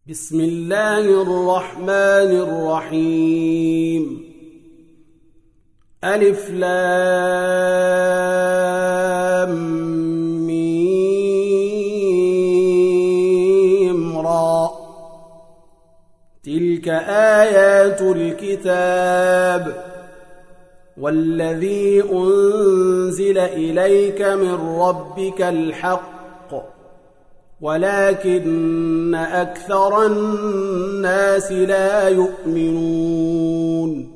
بسم الله الرحمن الرحيم ألف لام ميم را تلك آيات الكتاب والذي أنزل إليك من ربك الحق ولكن أكثر الناس لا يؤمنون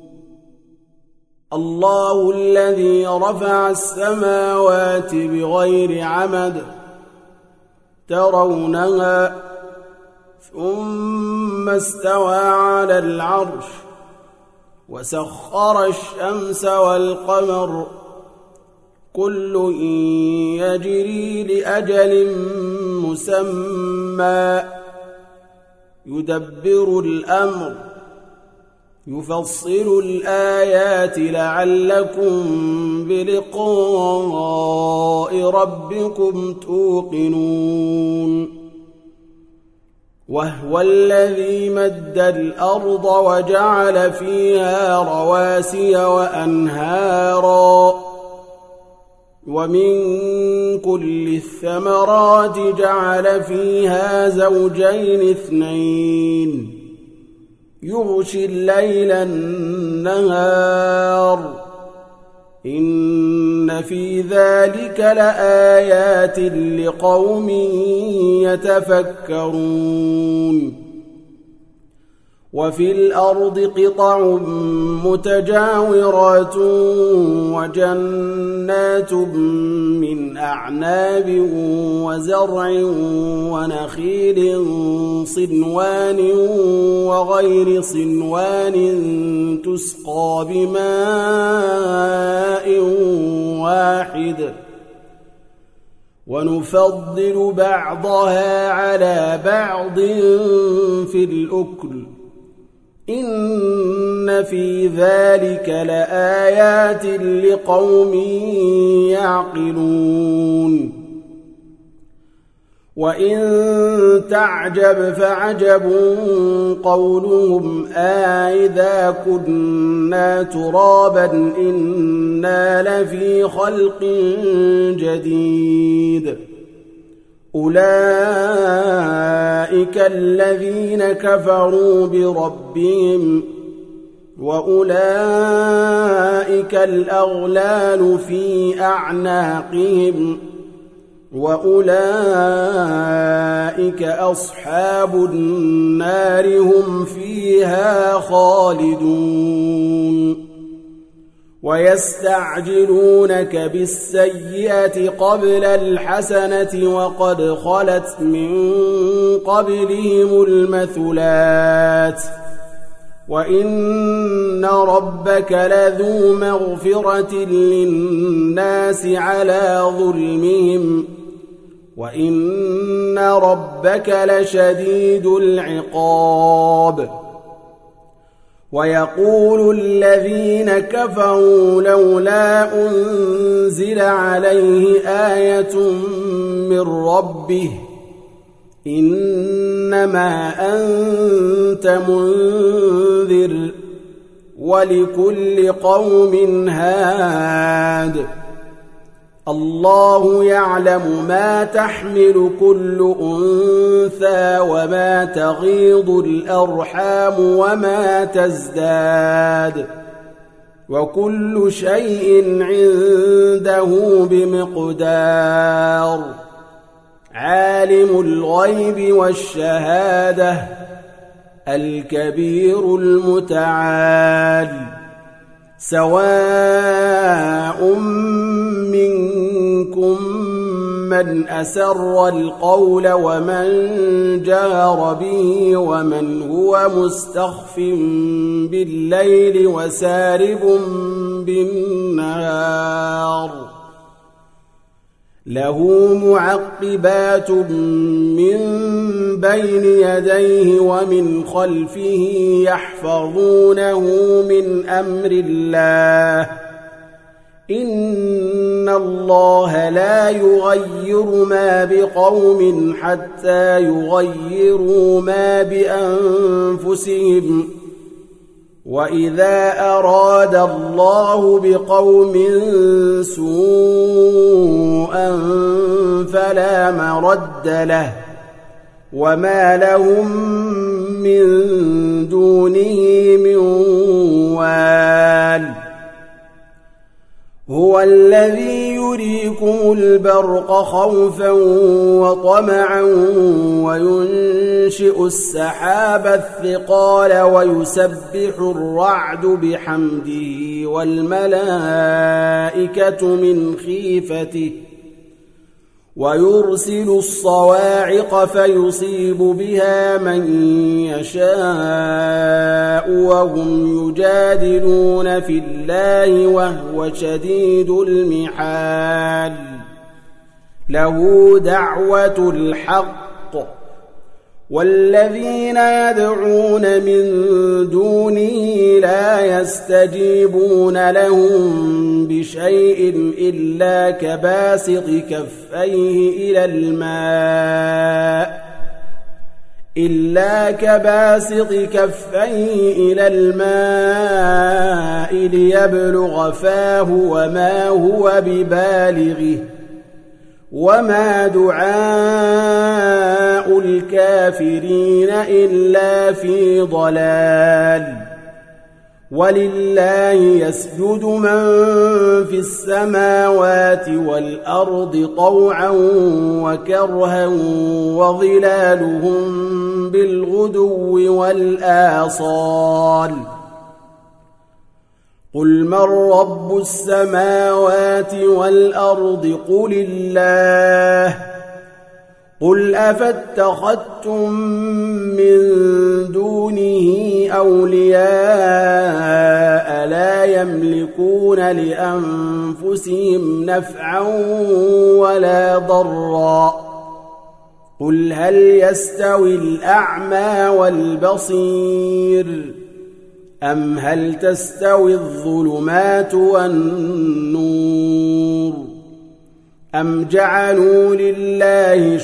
الله الذي رفع السماوات بغير عمد ترونها ثم استوى على العرش وسخر الشمس والقمر كل يجري لأجل مسمى يدبر الأمر يفصل الآيات لعلكم بلقاء ربكم توقنون وهو الذي مد الأرض وجعل فيها رواسي وأنهارا ومن كل الثمرات جعل فيها زوجين اثنين يغشي الليل النهار إن في ذلك لآيات لقوم يتفكرون وفي الأرض قطع متجاورات وجنات من أعناب وزرع ونخيل صنوان وغير صنوان تسقى بماء واحد ونفضل بعضها على بعض في الأكل إن في ذلك لآيات لقوم يعقلون وإن تعجب فعجب قولهم أإذا كنا ترابا إنا لفي خلق جديد أولئك الذين كفروا بربهم وأولئك الأغلال في أعناقهم وأولئك أصحاب النار هم فيها خالدون ويستعجلونك بالسيئة قبل الحسنة وقد خلت من قبلهم المثلات وإن ربك لذو مغفرة للناس على ظلمهم وإن ربك لشديد العقاب ويقول الذين كفروا لولا أنزل عليه آية من ربه إنما أنت منذر ولكل قوم هاد الله يعلم ما تحمل كل أنثى وما تغيض الأرحام وما تزداد وكل شيء عنده بمقدار عالم الغيب والشهادة الكبير المتعال سواء منكم من أسر القول ومن جهر به ومن هو مستخف بالليل وسارب بالنهار له معقبات من بين يديه ومن خلفه يحفظونه من أمر الله إن الله لا يغير ما بقوم حتى يغيروا ما بأنفسهم وإذا أراد الله بقوم سوءا فلا مرد له وما لهم من دونه من وال هو الذي يريكم البرق خوفا وطمعا وينشئ السحاب الثقال ويسبح الرعد بحمده والملائكة من خيفته ويرسل الصواعق فيصيب بها من يشاء وهم يجادلون في الله وهو شديد المحال له دعوة الحق والذين يدعون من دونه لا يستجيبون لهم بشيء إلا كباسط كفيه إلى الماء ليبلغ فاه وما هو ببالغه وما دعاء الكافرين إلا في ضلال ولله يسجد من في السماوات والأرض طوعا وكرها وظلالهم بالغدو والآصال قل من رب السماوات والأرض قل الله قل أفاتخذتم من دونه أولياء لا يملكون لأنفسهم نفعا ولا ضرا قل هل يستوي الأعمى والبصير أم هل تستوي الظلمات والنور أم جعلوا لله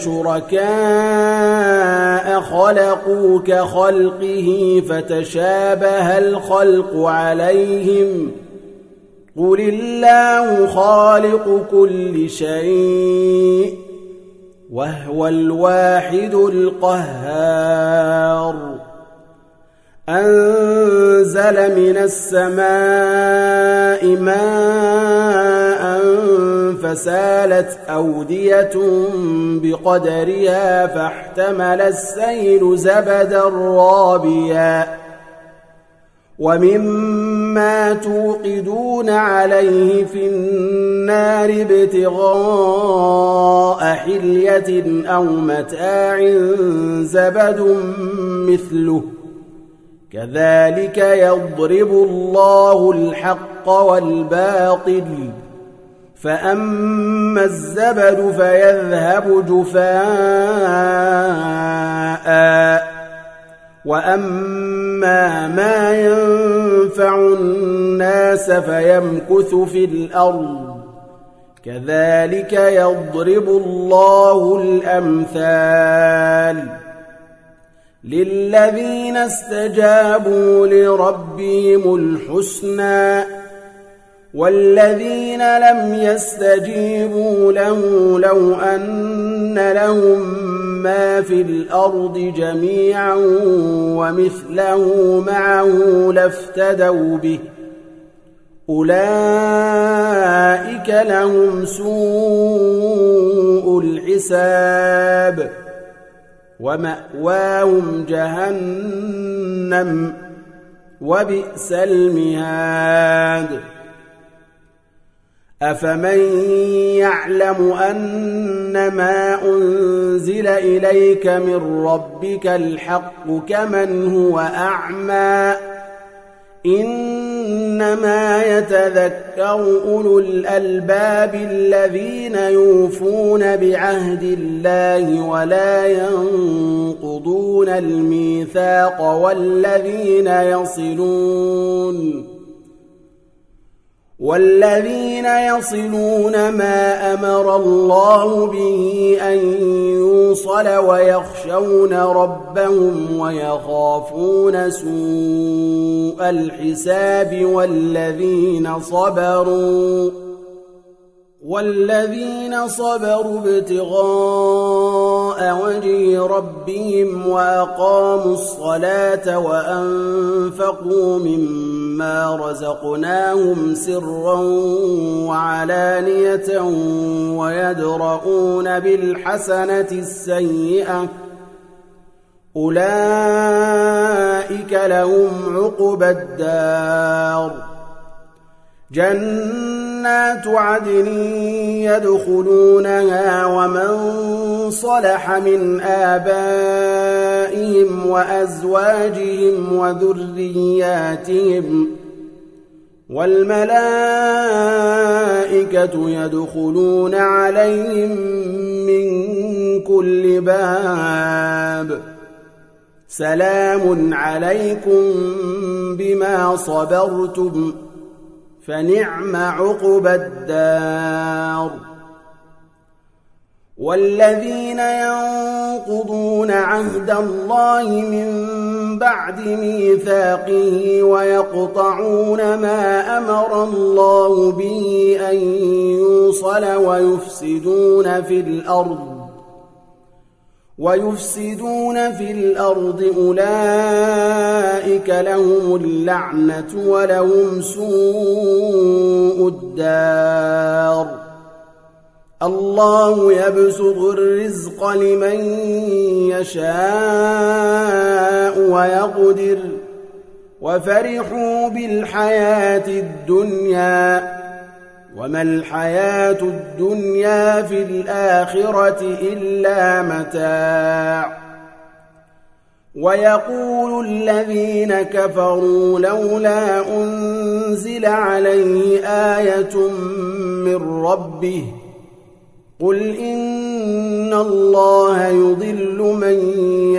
شركاء خلقوا كخلقه فتشابه الخلق عليهم قل الله خالق كل شيء وهو الواحد القهار أنزل من السماء ماء فسالت أودية بقدرها فاحتمل السيل زبدا رابيا ومما توقدون عليه في النار ابتغاء حلية أو متاع زبد مثله كذلك يضرب الله الحق والباطل فأما الزبد فيذهب جفاء وأما ما ينفع الناس فيمكث في الأرض كذلك يضرب الله الأمثال للذين استجابوا لربهم الحسنى والذين لم يستجيبوا له لو أن لهم ما في الأرض جميعا ومثله معه لافتدوا به أولئك لهم سوء الحساب ومأواهم جهنم وبئس المهاد أفمن يعلم أنما أنزل إليك من ربك الحق كمن هو أعمى إنما يتذكر أولو الألباب الذين يوفون بعهد الله ولا ينقضون الميثاق والذين والذين يصلون ما أمر الله به أن يوصل ويخشون ربهم ويخافون سوء الحساب والذين صبروا ابتغاء وجه ربهم وأقاموا الصلاة وأنفقوا مما رزقناهم سرا وعلانية ويدرؤون بالحسنة السيئة أولئك لهم عقبى الدار جنات عدن يدخلونها ومن صلح من آبائهم وأزواجهم وذرياتهم والملائكة يدخلون عليهم من كل باب سلام عليكم بما صبرتم فنعم عقبى الدار والذين ينقضون عهد الله من بعد ميثاقه ويقطعون ما أمر الله به أن يوصل ويفسدون في الأرض أولئك لهم اللعنة ولهم سوء الدار الله يبسط الرزق لمن يشاء ويقدر وفرحوا بالحياة الدنيا وما الحياة الدنيا في الآخرة إلا متاع ويقول الذين كفروا لولا أنزل عليه آية من ربه قل إن الله يضل من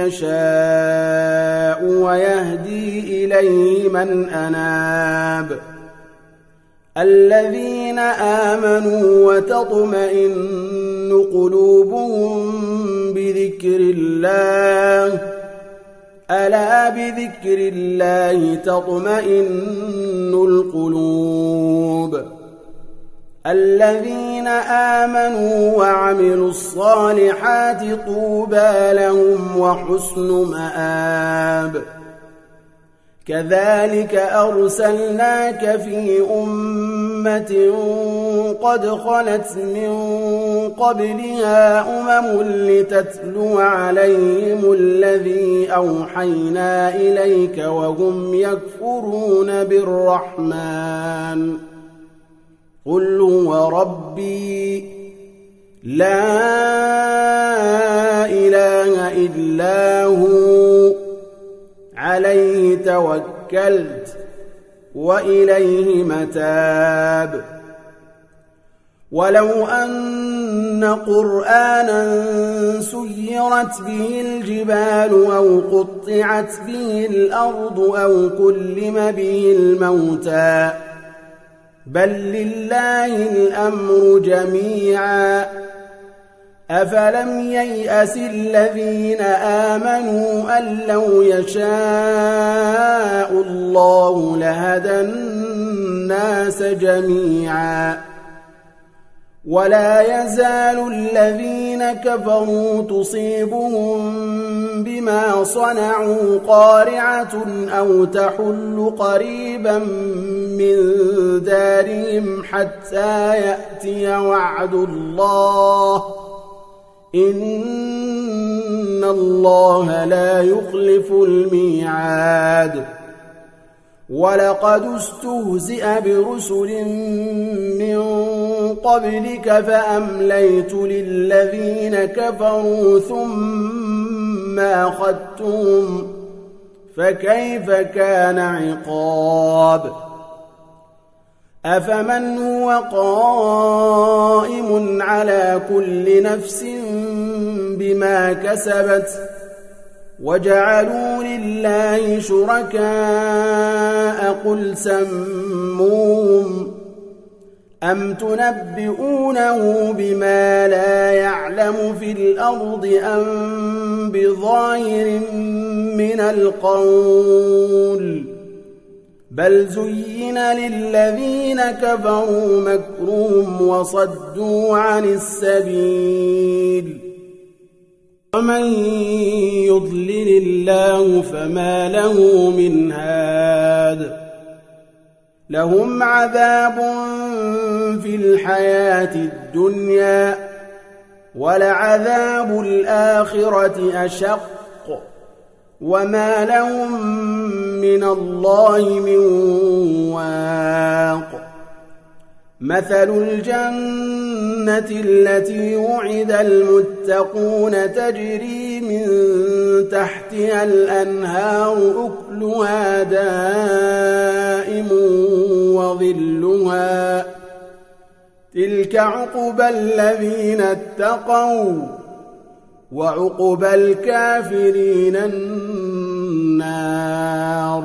يشاء ويهدي إليه من أناب الذين آمنوا وتطمئن قلوبهم بذكر الله ألا بذكر الله تطمئن القلوب الذين آمنوا وعملوا الصالحات طوبى لهم وحسن مآب كذلك أرسلناك في أمة قد خلت من قبلها لتتلو عليهم الذي أوحينا إليك وهم يكفرون بالرحمن قل هو ربي لا إله إلا هو عليه توكلت وإليه متاب ولو أن قرآنا سيرت به الجبال أو قطعت به الأرض أو كلم به الموتى بل لله الأمر جميعا أفلم ييأس الذين آمنوا أن لو يشاء الله لهدى الناس جميعا ولا يزال الذين كفروا تصيبهم بما صنعوا قارعة أو تحل قريبا من دارهم حتى يأتي وعد الله إن الله لا يخلف الميعاد ولقد استهزئ برسل من قبلك فأمليت للذين كفروا ثم أخذتهم فكيف كان عقاب أفمن هو قائم على كل نفس بما كسبت وجعلوا لله شركاء قل سموهم أَمْ تُنَبِّئُونَهُ بِمَا لَا يَعْلَمُ فِي الْأَرْضِ أَمْ بِظَاهِرٍ مِّنَ الْقَوْلِ بَلْ زُيِّنَ لِلَّذِينَ كَفَرُوا مَكْرُهُمْ وَصَدُّوا عَنِ السَّبِيلِ وَمَن يُضْلِلِ اللَّهُ فَمَا لَهُ مِنْ هَادٍ لَهُمْ عَذَابٌ في الحياة الدنيا ولعذاب الآخرة أشق وما لهم من الله من واق مثل الجنة التي وعد المتقون تجري من تحتها الأنهار أكلها دائم وظلها تلك عقبى الذين اتقوا وعقبى الكافرين النار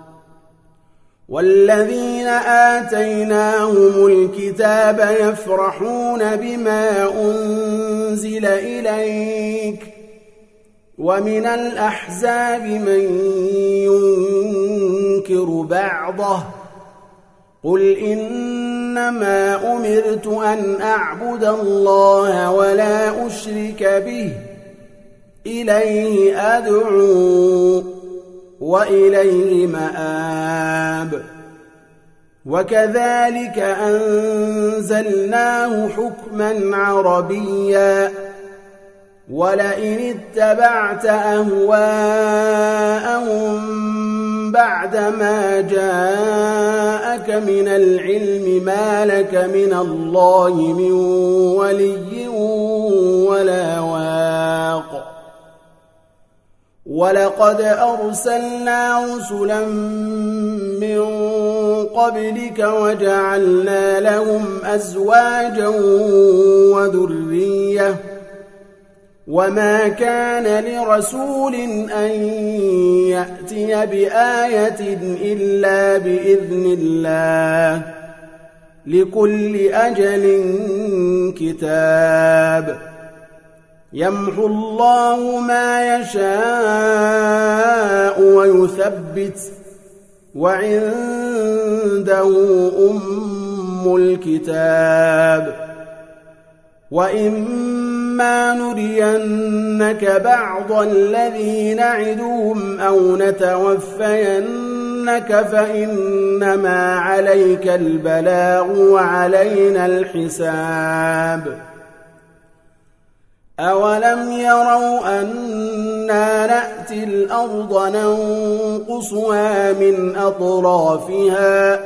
والذين آتيناهم الكتاب يفرحون بما أنزل إليك ومن الأحزاب من ينكر بعضه قل إنما أمرت أن أعبد الله ولا أشرك به إليه أدعو وإليه مآب وكذلك أنزلناه حكما عربيا ولئن اتبعت أهواءهم بعدما جاءك من العلم ما لك من الله من ولي ولا واق ولقد أرسلنا رسلا من قبلك وجعلنا لهم أزواجا وذرية وما كان لرسول أن يأتي بآية إلا بإذن الله لكل أجل كتاب يمحو الله ما يشاء ويثبت وعنده أم الكتاب وإما نرينك بعض الذي نعدهم أو نتوفينك فإنما عليك البلاغ وعلينا الحساب أولم يروا أنا نأتي الأرض ننقصها من أطرافها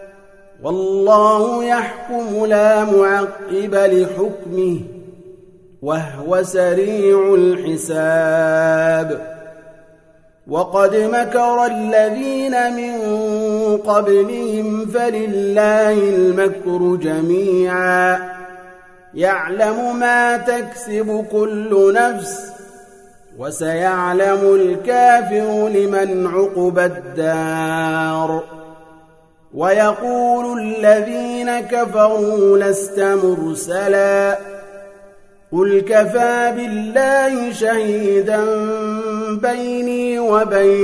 والله يحكم لا معقب لحكمه وهو سريع الحساب وقد مكر الذين من قبلهم فلله المكر جميعا يعلم ما تكسب كل نفس وسيعلم الكافر لمن عقبى الدار ويقول الذين كفروا لست مرسلا قل كفى بالله شهيدا بيني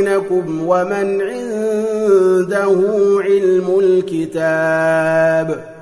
وبينكم ومن عنده علم الكتاب